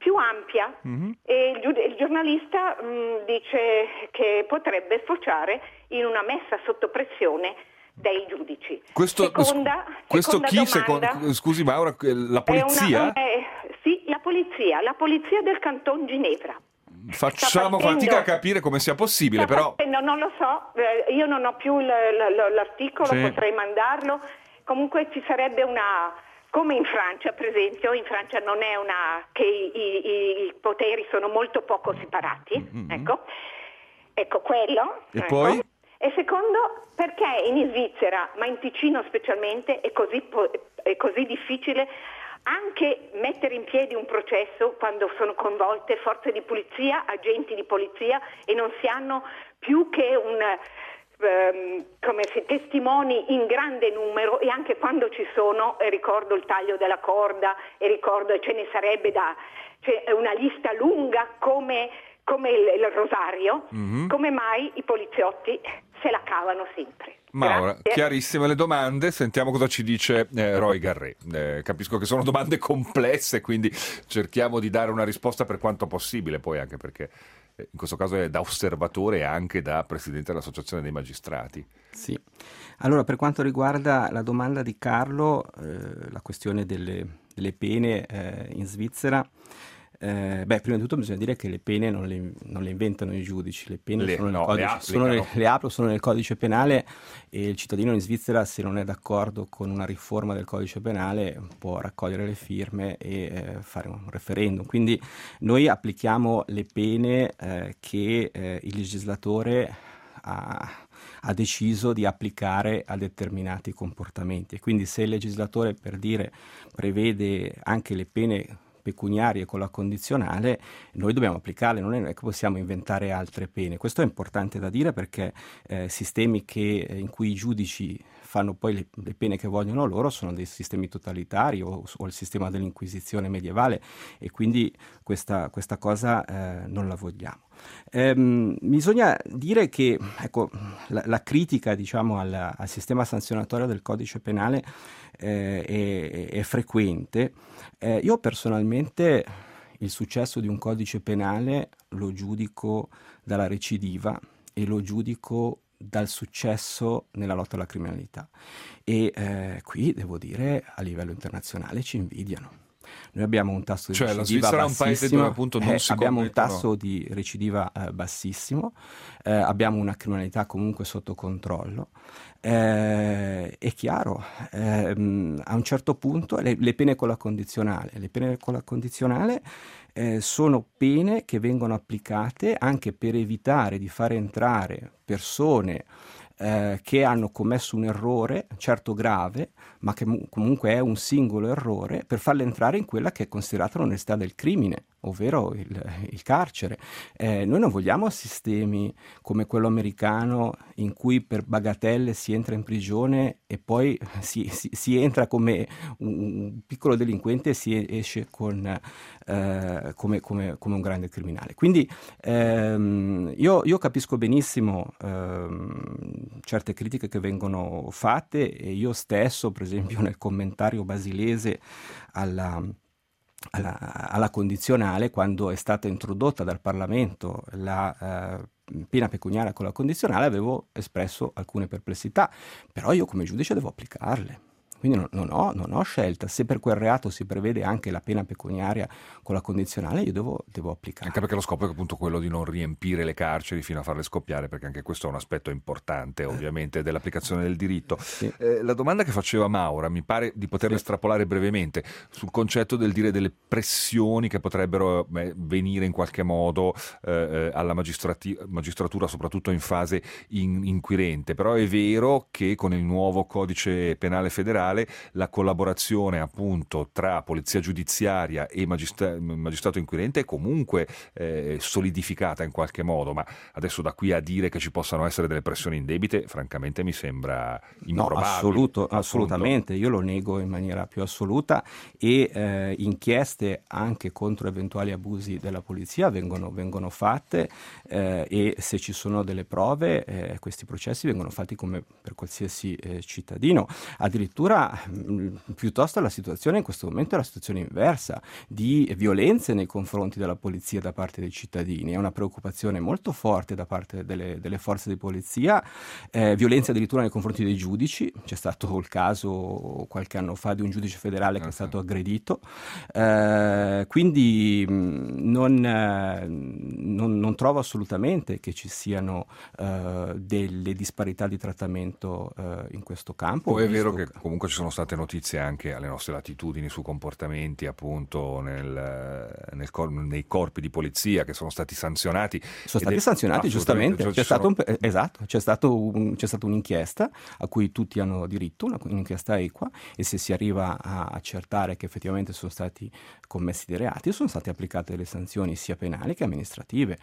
più ampia, mm-hmm. e il, giud- il giornalista mh, dice che potrebbe sfociare in una messa sotto pressione dei giudici. Questo, seconda, questo seconda chi? domanda, Secondo, scusi Maura, la polizia? Una, è, sì, la polizia, la polizia del Canton Ginevra. Facciamo facendo, fatica a capire come sia possibile, però... Facendo, non lo so, eh, io non ho più l- l- l'articolo, sì. Potrei mandarlo. Comunque ci sarebbe una... Come in Francia, per esempio, in Francia non è una... che i, i, i poteri sono molto poco separati, mm-hmm. ecco. Ecco quello. E ecco. poi? E secondo, perché in Svizzera, ma in Ticino specialmente, è così, po- è così difficile anche mettere in piedi un processo quando sono coinvolte forze di polizia, agenti di polizia, e non si hanno più che un um, come se testimoni in grande numero, e anche quando ci sono, eh, ricordo il taglio della corda, e ricordo ce ne sarebbe da cioè una lista lunga come, come il, il rosario, mm-hmm. come mai i poliziotti se la cavano sempre. Maura, Grazie. chiarissime le domande, sentiamo cosa ci dice eh, Roy Garré. Eh, capisco che sono domande complesse, quindi cerchiamo di dare una risposta per quanto possibile, poi anche perché eh, in questo caso è da osservatore e anche da presidente dell'Associazione dei Magistrati. Sì, allora per quanto riguarda la domanda di Carlo, eh, la questione delle, delle pene eh, in Svizzera, Eh, beh, prima di tutto bisogna dire che le pene non le, non le inventano i giudici, le pene le, sono, no, nel codice, le, sono, nel, le apro, sono nel codice penale, e il cittadino in Svizzera, se non è d'accordo con una riforma del codice penale, può raccogliere le firme e eh, fare un referendum. Quindi noi applichiamo le pene eh, che eh, il legislatore ha, ha deciso di applicare a determinati comportamenti, e quindi se il legislatore, per dire, prevede anche le pene pecuniarie con la condizionale, noi dobbiamo applicarle, non è che possiamo inventare altre pene. Questo è importante da dire, perché eh, sistemi che, in cui i giudici fanno poi le, le pene che vogliono loro sono dei sistemi totalitari, o, o il sistema dell'Inquisizione medievale, e quindi questa, questa cosa eh, non la vogliamo. Ehm, bisogna dire che ecco, la, la critica, diciamo, al, al sistema sanzionatorio del codice penale eh, è, è frequente. Eh, io personalmente il successo di un codice penale lo giudico dalla recidiva e lo giudico dal successo nella lotta alla criminalità, e eh, qui devo dire a livello internazionale ci invidiano. Noi abbiamo un tasso di cioè, recidiva la Svizzera bassissimo, è un paese dove appunto non eh, si abbiamo un commettono... tasso di recidiva eh, bassissimo, eh, abbiamo una criminalità comunque sotto controllo. Eh, è chiaro, ehm, a un certo punto le, le pene con la condizionale, le pene con la condizionale eh, sono pene che vengono applicate anche per evitare di far entrare persone Eh, che hanno commesso un errore, certo grave, ma che mu- comunque è un singolo errore, per farle entrare in quella che è considerata l'onestà del crimine, ovvero il, il carcere. Eh, noi non vogliamo sistemi come quello americano, in cui per bagatelle si entra in prigione e poi si, si, si entra come un, un piccolo delinquente e si esce con, eh, come, come, come un grande criminale. Quindi ehm, io, io capisco benissimo ehm, certe critiche che vengono fatte, e io stesso, per esempio, nel commentario basilese alla, alla, alla condizionale, quando è stata introdotta dal Parlamento la eh, pena pecuniaria con la condizionale, avevo espresso alcune perplessità, però io come giudice devo applicarle. Quindi non, non, ho, non ho scelta. Se per quel reato si prevede anche la pena pecuniaria con la condizionale, io devo, devo applicare. Anche perché lo scopo è appunto quello di non riempire le carceri fino a farle scoppiare, perché anche questo è un aspetto importante ovviamente dell'applicazione del diritto. Sì. Eh, la domanda che faceva Maura mi pare di poterla sì. estrapolare brevemente sul concetto del dire delle pressioni che potrebbero eh, venire in qualche modo eh, alla magistratura, soprattutto in fase in, inquirente. Però è vero che con il nuovo codice penale federale la collaborazione appunto tra polizia giudiziaria e magistra- magistrato inquirente è comunque eh, solidificata in qualche modo, ma adesso da qui a dire che ci possano essere delle pressioni indebite, francamente mi sembra improbabile. No, assoluto, assolutamente, io lo nego in maniera più assoluta, e eh, inchieste anche contro eventuali abusi della polizia vengono, vengono fatte eh, e se ci sono delle prove eh, questi processi vengono fatti come per qualsiasi eh, cittadino. Addirittura Allora, mh, piuttosto la situazione in questo momento è la situazione inversa, di violenze nei confronti della polizia da parte dei cittadini. È una preoccupazione molto forte da parte delle, delle forze di polizia, eh, violenze addirittura nei confronti dei giudici. C'è stato il caso qualche anno fa di un giudice federale che è stato aggredito. Eh, quindi mh, non, eh, non, non trovo assolutamente che ci siano eh, delle disparità di trattamento eh, in questo campo. Poi è vero che comunque ci sono state notizie anche alle nostre latitudini su comportamenti appunto nel, nel cor- nei corpi di polizia che sono stati sanzionati. Sono stati sanzionati giustamente, c'è, stato sono... un, esatto, c'è, stato un, c'è stata un'inchiesta a cui tutti hanno diritto, una, un'inchiesta equa, e se si arriva a accertare che effettivamente sono stati commessi dei reati, sono state applicate delle sanzioni sia penali che amministrative.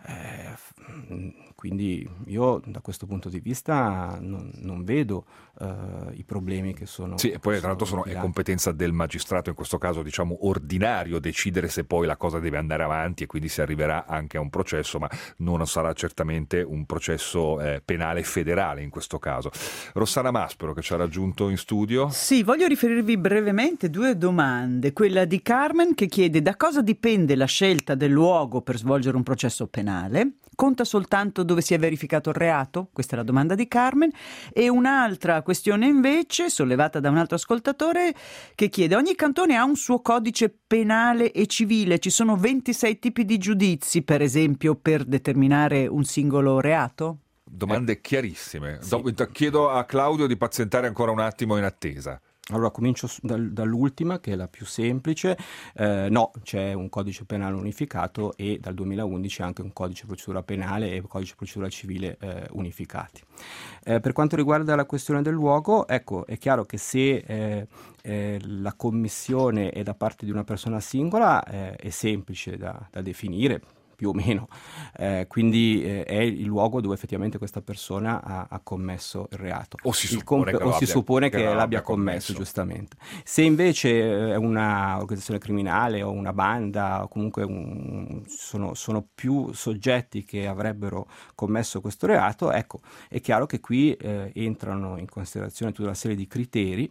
Eh, quindi io da questo punto di vista non, non vedo uh, i problemi che sono. Sì, e poi tra l'altro sono, è competenza del magistrato, in questo caso diciamo ordinario, decidere se poi la cosa deve andare avanti, e quindi si arriverà anche a un processo, ma non sarà certamente un processo eh, penale federale in questo caso. Rossana Maspero, che ci ha raggiunto in studio. Sì, voglio riferirvi brevemente due domande. Quella di Carmen, che chiede: da cosa dipende la scelta del luogo per svolgere un processo penale? Conta soltanto dove si è verificato il reato? Questa è la domanda di Carmen. E un'altra questione invece, sollevata da un altro ascoltatore, che chiede: ogni cantone ha un suo codice penale e civile, ci sono ventisei tipi di giudizi, per esempio, per determinare un singolo reato? Domande eh. chiarissime. Sì. Chiedo a Claudio di pazientare ancora un attimo in attesa. Allora comincio dal, dall'ultima, che è la più semplice. Eh, no, c'è un codice penale unificato, e dal duemilaundici anche un codice procedura penale e codice procedura civile eh, unificati. Eh, per quanto riguarda la questione del luogo, ecco, è chiaro che se eh, eh, la commissione è da parte di una persona singola, eh, è semplice da, da definire, più o meno, eh, quindi eh, è il luogo dove effettivamente questa persona ha, ha commesso il reato. O si il suppone, comp- che, o si abbia, suppone che, che l'abbia, l'abbia commesso, commesso, giustamente. Se invece è una organizzazione criminale o una banda, o comunque un, sono, sono più soggetti che avrebbero commesso questo reato, ecco, è chiaro che qui eh, entrano in considerazione tutta una serie di criteri,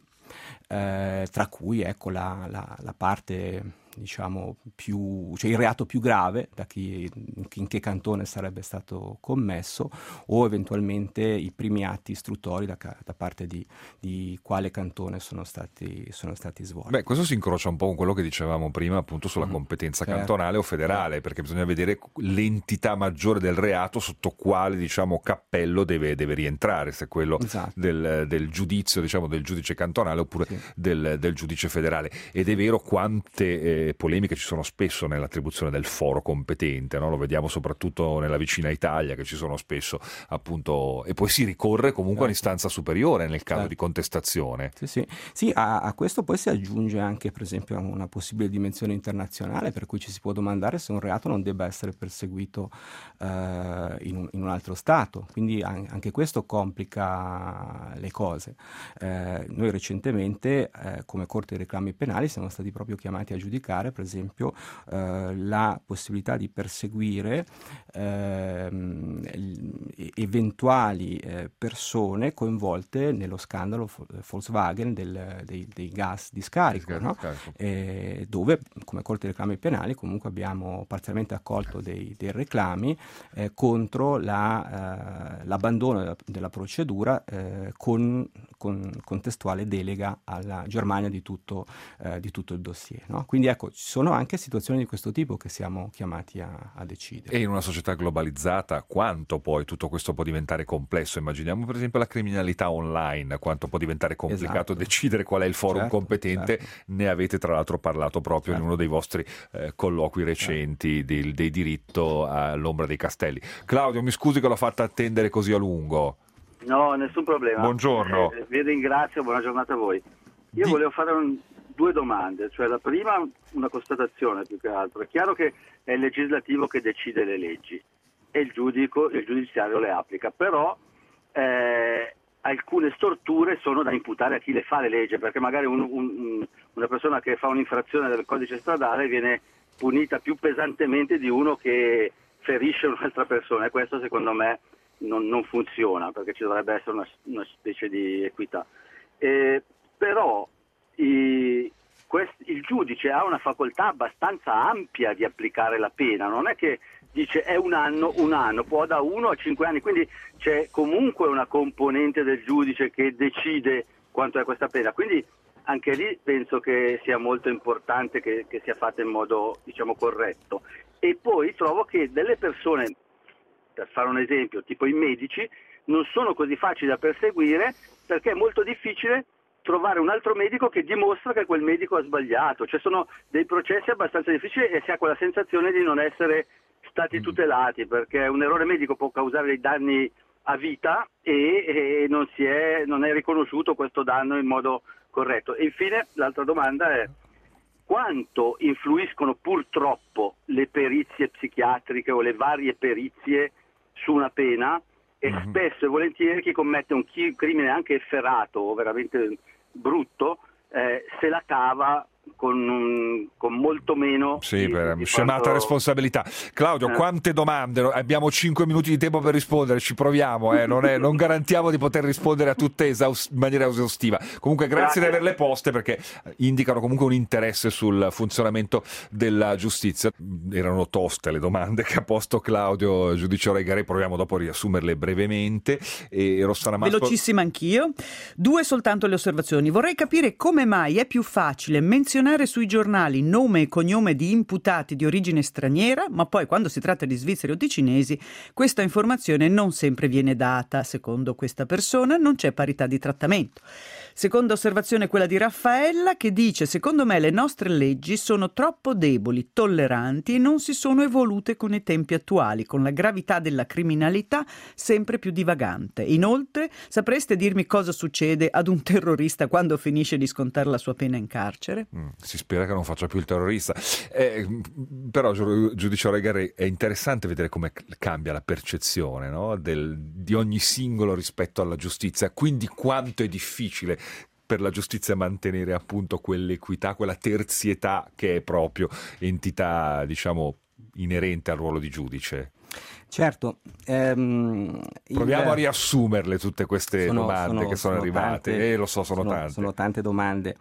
eh, tra cui ecco la, la, la parte, diciamo, più, cioè il reato più grave, da chi, in che cantone sarebbe stato commesso, o eventualmente i primi atti istruttori da, da parte di, di quale cantone sono stati, sono stati svolti. Beh, questo si incrocia un po' con quello che dicevamo prima, appunto, sulla mm, competenza certo. cantonale o federale, certo. perché bisogna vedere l'entità maggiore del reato sotto quale, diciamo, cappello deve, deve rientrare, se quello esatto. del, del giudizio, diciamo, del giudice cantonale oppure sì. del, del giudice federale. Ed è vero quante eh, polemiche ci sono spesso nell'attribuzione del foro competente, no? Lo vediamo soprattutto nella vicina Italia, che ci sono spesso appunto, e poi si ricorre comunque certo. all'istanza superiore nel caso certo. di contestazione. Sì, sì. sì a, a questo poi si aggiunge anche, per esempio, una possibile dimensione internazionale, per cui ci si può domandare se un reato non debba essere perseguito uh, in, un, in un altro stato, quindi an- anche questo complica le cose. Uh, noi recentemente uh, come Corte dei reclami penali siamo stati proprio chiamati a giudicare, per esempio, eh, la possibilità di perseguire eh, eventuali eh, persone coinvolte nello scandalo Volkswagen del, dei, dei gas di scarico, no? eh, dove come Corte dei reclami penali comunque abbiamo parzialmente accolto dei, dei reclami eh, contro la, eh, l'abbandono della, della procedura eh, con, con contestuale delega alla Germania di tutto, eh, di tutto il dossier, no? Quindi ecco, ci sono anche situazioni di questo tipo che siamo chiamati a, a decidere. E in una società globalizzata quanto poi tutto questo può diventare complesso? Immaginiamo per esempio la criminalità online, quanto può diventare complicato esatto. decidere qual è il forum certo, competente. Certo. Ne avete tra l'altro parlato proprio certo. in uno dei vostri eh, colloqui recenti certo. del, dei diritto all'ombra dei castelli. Claudio, mi scusi che l'ho fatta attendere così a lungo. No, nessun problema. Buongiorno. Eh, vi ringrazio, buona giornata a voi. Io Di... volevo fare un... due domande, cioè la prima una constatazione più che altro. È chiaro che è il legislativo che decide le leggi e il giudico, il giudiziario le applica, però eh, alcune storture sono da imputare a chi le fa le leggi, perché magari un, un, una persona che fa un'infrazione del codice stradale viene punita più pesantemente di uno che ferisce un'altra persona, e questo secondo me non, non funziona, perché ci dovrebbe essere una, una specie di equità. E però i, quest, il giudice ha una facoltà abbastanza ampia di applicare la pena, non è che dice è un anno, un anno, può da uno a cinque anni, quindi c'è comunque una componente del giudice che decide quanto è questa pena, quindi anche lì penso che sia molto importante che, che sia fatta in modo, diciamo, corretto. E poi trovo che delle persone, per fare un esempio, tipo i medici, non sono così facili da perseguire perché è molto difficile trovare un altro medico che dimostra che quel medico ha sbagliato, cioè sono dei processi abbastanza difficili e si ha quella sensazione di non essere stati tutelati, perché un errore medico può causare dei danni a vita e, e non, si è, non è riconosciuto questo danno in modo corretto. E infine l'altra domanda è: quanto influiscono purtroppo le perizie psichiatriche o le varie perizie su una pena? E mm-hmm. spesso e volentieri chi commette un chi- crimine anche efferato o veramente brutto eh, se la cava con, un, con molto meno sì, di, per di scemata quanto... responsabilità. Claudio, eh. quante domande? Abbiamo cinque minuti di tempo per rispondere, ci proviamo, eh? non, è, non garantiamo di poter rispondere a tutte esaus- in maniera esaustiva. Comunque grazie, grazie di averle poste, perché indicano comunque un interesse sul funzionamento della giustizia. Erano toste le domande che ha posto Claudio, giudice Oregari, proviamo dopo a riassumerle brevemente. E Rossana Maspo... Velocissima anch'io. Due soltanto le osservazioni. Vorrei capire come mai è più facile menzionare sui giornali nome e cognome di imputati di origine straniera, ma poi quando si tratta di svizzeri o di cinesi questa informazione non sempre viene data. Secondo questa persona non c'è parità di trattamento. Seconda osservazione, quella di Raffaella, che dice: secondo me le nostre leggi sono troppo deboli, tolleranti e non si sono evolute con i tempi attuali, con la gravità della criminalità sempre più divagante. Inoltre, sapreste dirmi cosa succede ad un terrorista quando finisce di scontare la sua pena in carcere? Mm, si spera che non faccia più il terrorista. Eh, però, giudice Oregari, è interessante vedere come cambia la percezione, no? Del, di ogni singolo rispetto alla giustizia, quindi quanto è difficile per la giustizia mantenere appunto quell'equità, quella terzietà che è proprio entità, diciamo, inerente al ruolo di giugiudice. Certo. Ehm, Proviamo il... a riassumerle tutte queste sono, domande sono, che sono, sono arrivate. Tante, eh, lo so, sono, sono tante. Sono tante domande.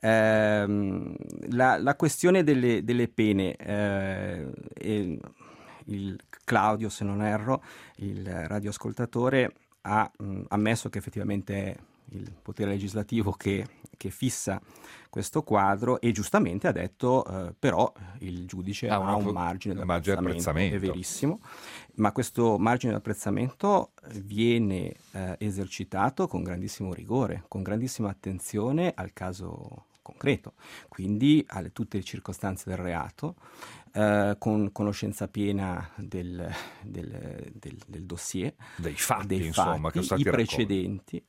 Ehm, la, la questione delle, delle pene, eh, il, il Claudio, se non erro, il radioascoltatore, ha mh, ammesso che effettivamente è il potere legislativo che, che fissa questo quadro e giustamente ha detto eh, però il giudice ah, ha un margine di apprezzamento, apprezzamento, è verissimo, ma questo margine di apprezzamento viene eh, esercitato con grandissimo rigore, con grandissima attenzione al caso concreto, quindi alle tutte le circostanze del reato, eh, con conoscenza piena del, del, del, del dossier, dei fatti, dei insomma, fatti, che sono stati i precedenti,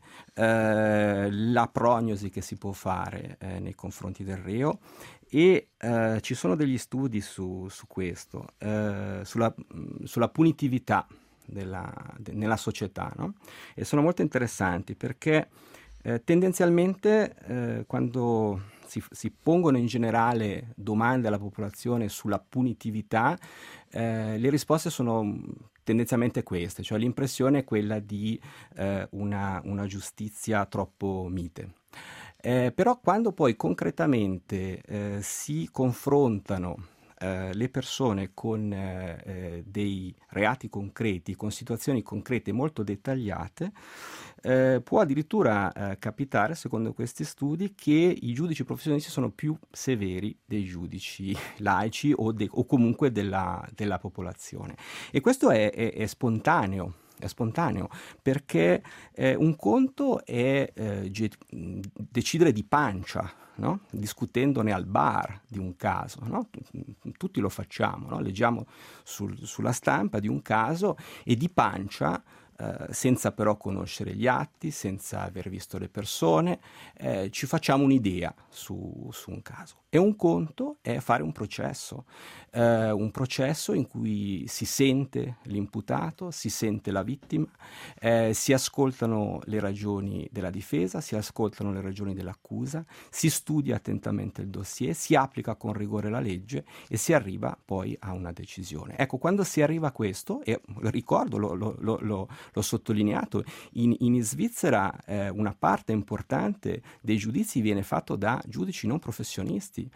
eh, la prognosi che si può fare eh, nei confronti del reo, e eh, ci sono degli studi su, su questo, eh, sulla, sulla punitività della, de, nella società, no? E sono molto interessanti perché Eh, tendenzialmente eh, quando si, si pongono in generale domande alla popolazione sulla punitività, eh, le risposte sono tendenzialmente queste, cioè l'impressione è quella di eh, una, una giustizia troppo mite. Eh, però quando poi concretamente eh, si confrontano Uh, le persone con uh, uh, dei reati concreti, con situazioni concrete molto dettagliate, uh, può addirittura uh, capitare, secondo questi studi, che i giudici professionisti sono più severi dei giudici laici o, de- o comunque della, della popolazione. E questo è, è, è spontaneo. È spontaneo perché eh, un conto è eh, ge- decidere di pancia, no? Discutendone al bar di un caso, no? Tutti lo facciamo, no? Leggiamo sul, sulla stampa di un caso e di pancia, eh, senza però conoscere gli atti, senza aver visto le persone, eh, ci facciamo un'idea su, su un caso. E un conto è fare un processo, eh, un processo in cui si sente l'imputato, si sente la vittima, eh, si ascoltano le ragioni della difesa, si ascoltano le ragioni dell'accusa, si studia attentamente il dossier, si applica con rigore la legge e si arriva poi a una decisione. Ecco, quando si arriva a questo, e ricordo, lo, lo, lo, l'ho sottolineato, in, in Svizzera eh, una parte importante dei giudizi viene fatto da giudici non professionisti,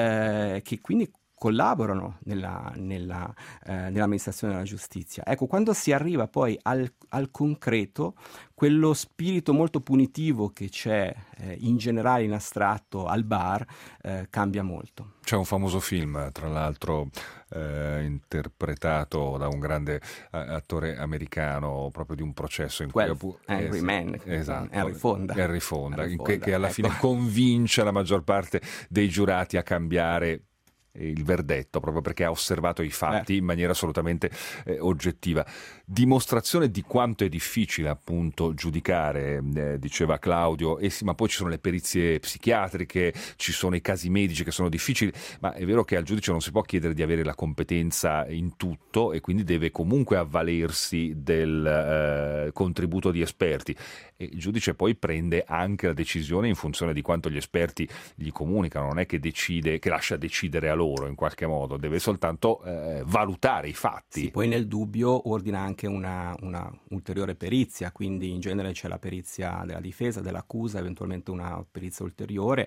eh, che quindi collaborano nella, nella, eh, nell'amministrazione della giustizia. Ecco, quando si arriva poi al, al concreto, quello spirito molto punitivo che c'è eh, in generale in astratto al bar eh, cambia molto. C'è un famoso film, tra l'altro eh, interpretato da un grande eh, attore americano, proprio di un processo in cui Twelve Angry eh, Men, esatto, Henry Fonda, Henry Fonda, Henry in Fonda che, che alla ecco. fine convince la maggior parte dei giurati a cambiare il verdetto, proprio perché ha osservato i fatti in maniera assolutamente eh, oggettiva. Dimostrazione di quanto è difficile appunto giudicare, eh, diceva Claudio, eh sì, ma poi ci sono le perizie psichiatriche, ci sono i casi medici che sono difficili, ma è vero che al giudice non si può chiedere di avere la competenza in tutto e quindi deve comunque avvalersi del eh, contributo di esperti, e il giudice poi prende anche la decisione in funzione di quanto gli esperti gli comunicano, non è che decide, che lascia decidere a loro in qualche modo, deve soltanto eh, valutare i fatti. Sì, poi nel dubbio ordina anche una, una ulteriore perizia, quindi in genere c'è la perizia della difesa, dell'accusa, eventualmente una perizia ulteriore,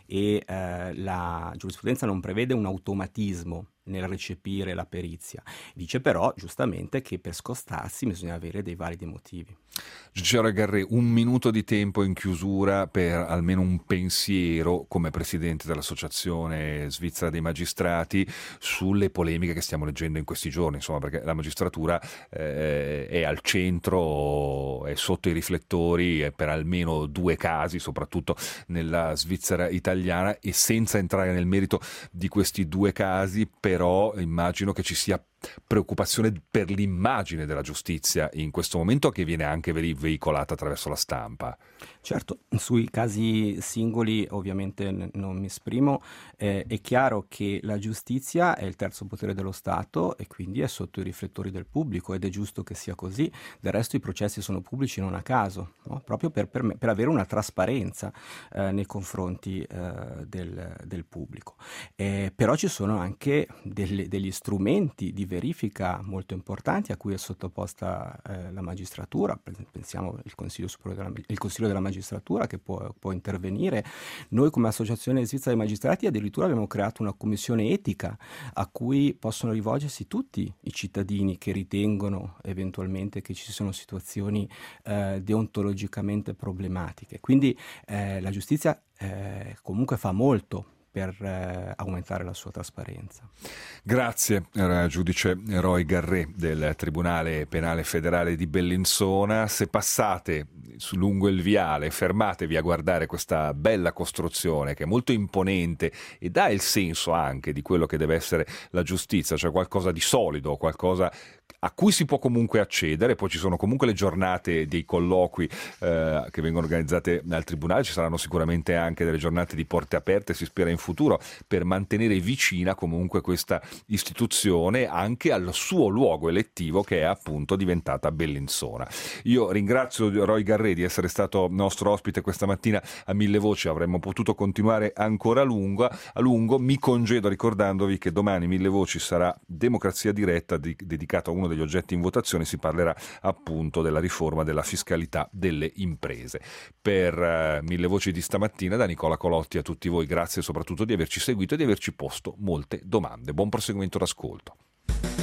e eh, la giurisprudenza non prevede un automatismo nel recepire la perizia. Dice però giustamente che per scostarsi bisogna avere dei validi motivi. Giudice Garré, un minuto di tempo in chiusura per almeno un pensiero come presidente dell'Associazione Svizzera dei Magistrati sulle polemiche che stiamo leggendo in questi giorni, insomma, perché la magistratura eh, è al centro, è sotto i riflettori per almeno due casi, soprattutto nella Svizzera italiana, e senza entrare nel merito di questi due casi, però immagino che ci sia preoccupazione per l'immagine della giustizia in questo momento, che viene anche veicolata attraverso la stampa. Certo, sui casi singoli ovviamente n- non mi esprimo, eh, è chiaro che la giustizia è il terzo potere dello Stato e quindi è sotto i riflettori del pubblico, ed è giusto che sia così. Del resto i processi sono pubblici non a caso, no? Proprio per, per, per avere una trasparenza eh, nei confronti eh, del, del pubblico. Eh, però ci sono anche delle, degli strumenti di verifica molto importanti a cui è sottoposta eh, la magistratura. Pensiamo al Consiglio Superiore della, il Consiglio della Magistratura che può, può intervenire. Noi come Associazione Svizzera dei Magistrati addirittura abbiamo creato una commissione etica a cui possono rivolgersi tutti i cittadini che ritengono eventualmente che ci siano situazioni eh, deontologicamente problematiche. Quindi eh, la giustizia eh, comunque fa molto per eh, aumentare la sua trasparenza. Grazie, era giudice Roy Garré del Tribunale Penale Federale di Bellinzona. Se passate su lungo il viale, fermatevi a guardare questa bella costruzione che è molto imponente e dà il senso anche di quello che deve essere la giustizia, cioè qualcosa di solido, qualcosa a cui si può comunque accedere. Poi ci sono comunque le giornate dei colloqui eh, che vengono organizzate al Tribunale, ci saranno sicuramente anche delle giornate di porte aperte, si spera in futuro, per mantenere vicina comunque questa istituzione anche al suo luogo elettivo, che è appunto diventata Bellinzona. Io ringrazio Roy Garré di essere stato nostro ospite questa mattina a Mille Voci, avremmo potuto continuare ancora a lungo, a lungo. Mi congedo ricordandovi che domani Mille Voci sarà Democrazia Diretta, di, dedicato a uno degli oggetti in votazione, si parlerà appunto della riforma della fiscalità delle imprese. Per uh, Mille Voci di stamattina, da Nicola Colotti a tutti voi, grazie soprattutto di averci seguito e di averci posto molte domande. Buon proseguimento d'ascolto.